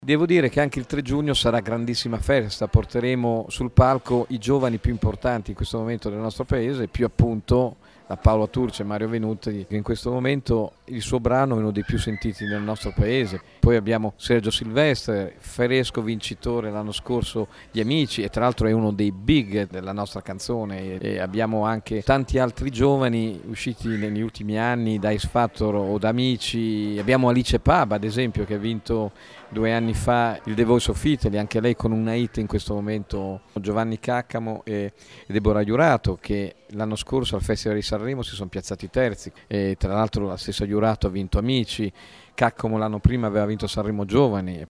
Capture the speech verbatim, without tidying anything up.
Devo dire che anche il tre giugno sarà grandissima festa, porteremo sul palco i giovani più importanti in questo momento del nostro paese, più appunto da Paola Turci e Mario Venuti, che in questo momento il suo brano è uno dei più sentiti nel nostro paese. Poi abbiamo Sergio Silvestre, Feresco vincitore l'anno scorso di Amici e tra l'altro è uno dei big della nostra canzone, e abbiamo anche tanti altri giovani usciti negli ultimi anni da X Factor o da Amici. Abbiamo Alice Paba ad esempio, che ha vinto due anni fa il The Voice of Italy, anche lei con una hit in questo momento. Giovanni Caccamo e Deborah Jurato, che l'anno scorso al Festival di Sanremo si sono piazzati terzi, e tra l'altro la stessa Jurato ha vinto Amici. Caccamo l'anno prima aveva vinto Sanremo Giovani,